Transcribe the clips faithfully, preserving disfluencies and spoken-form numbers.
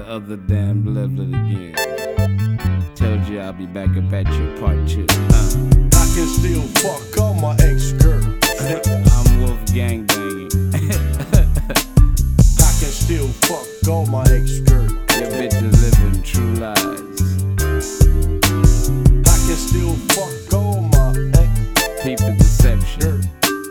other damn level again. Told you I'll be back up at you, part two. Uh. I can still fuck all my ex girls. I'm Wolf gang banging. I can still fuck all my ex girls. Your bitch is living true lies. I can still fuck all my ex. Peep the deception.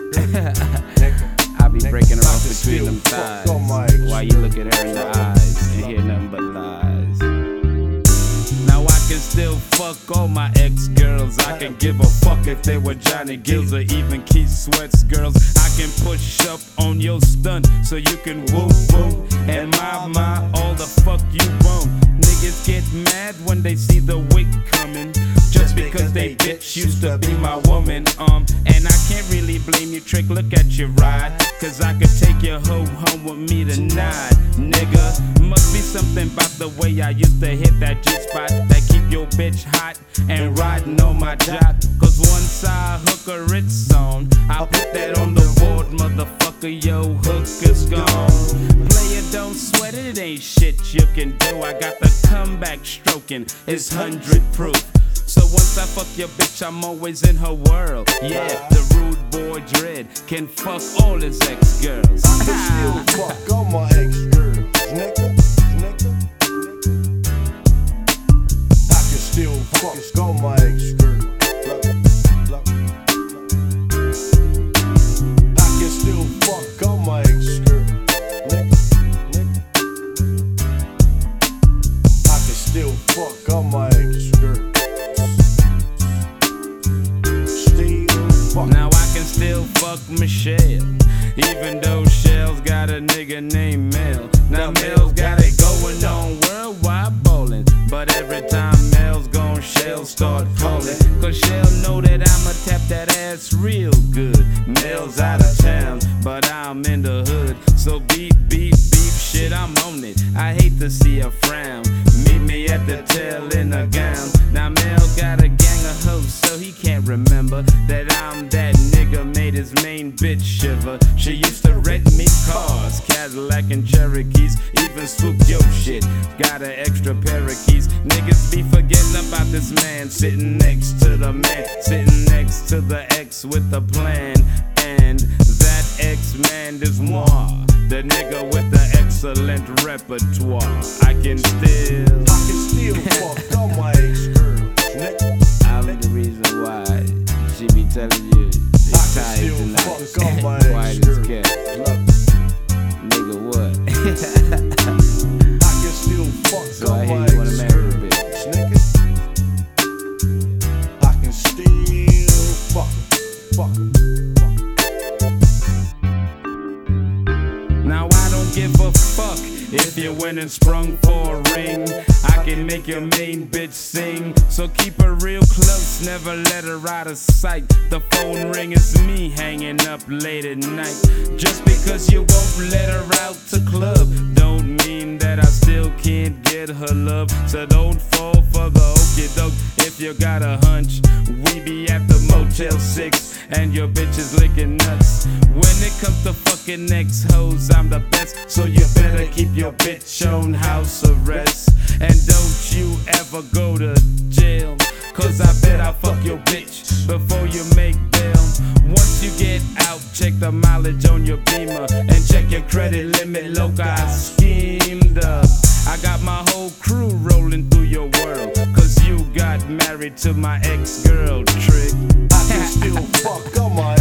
I be breaking her off between them thighs while you look at her in the eyes and hear nothing but lies. Now I can still fuck all my ex-girls. I can give a fuck if they were Johnny Gills or even Keith Sweat's girls. I can push up on your stunt so you can whoop whoop and my my all the fuck you want. Niggas get mad when they see the wick coming, just because they bitch used to be my woman. Um, and I can't really blame you, trick. Look at your ride, cause I could take your hoe home with me tonight, nigga. Must be something about the way I used to hit that G spot that keep your bitch hot and riding on my jock. Cause once I hook her it's on, I put that on the board, motherfucker. Yo, hook is gone. Player, don't sweat it, it ain't shit you can do. I got the comeback stroking, it's hundred proof. So once I fuck your bitch, I'm always in her world. Yeah, the rude boy Dread can fuck all his ex-girls. I can still fuck all my ex-girls, nigga, nigga. I can still fuck all my ex-girls. I can still fuck all my ex-girls, nigga, nigga. I can still fuck all my ex-girls. Now I can still fuck Michelle, even though Shell's got a nigga named Mel. Now Mel's got it going on worldwide bowling, but every time Mel's gone, Shell start calling. Cause Shell know that I'ma tap that ass real good. Mel's out of town, but I'm in the hood. So beep, beep, beep, shit, I'm on it. I hate to see a frown. Meet me at the tail in a gown. Now Mel got a gang of hoes, so he can't remember that I'm that nigga made his main bitch shiver. She used to rent me cars, Cadillac and Cherokees, even swoop your shit. Got an extra pair of keys. Niggas be forgetting about this man sitting next to the man, sitting next to the ex with a plan. And that ex-man is moi, the nigga with the excellent repertoire. I can still, I can still fuck all my ex-girls, nigga. I'm the reason why she be telling you she's tired tonight. Quiet as kept. Nigga, what? I can still fuck So all I hear my you wanna marry a bitch. ex-girls, nigga. I can still fuck, fuck, fuck. Now I don't give a fuck if you went and sprung for a ring. I can make your main bitch sing. So keep her real close, never let her out of sight. The phone ring is me hanging up late at night. Just because you won't let her out to club don't mean that I still can't get her love. So don't fall for the okie doke if you got a hunch. We be at the Motel six and your bitch is licking nuts. When it comes to fucking ex-hoes, I'm the best. So you better keep your bitch on house arrest. And don't you ever go to jail, cause I bet I fuck your bitch before you make bail. Once you get out, check the mileage on your Beamer and check your credit limit. Look, I schemed up. I got my whole crew rolling through your world, cause you got married to my ex-girl, trick. I can still fuck all my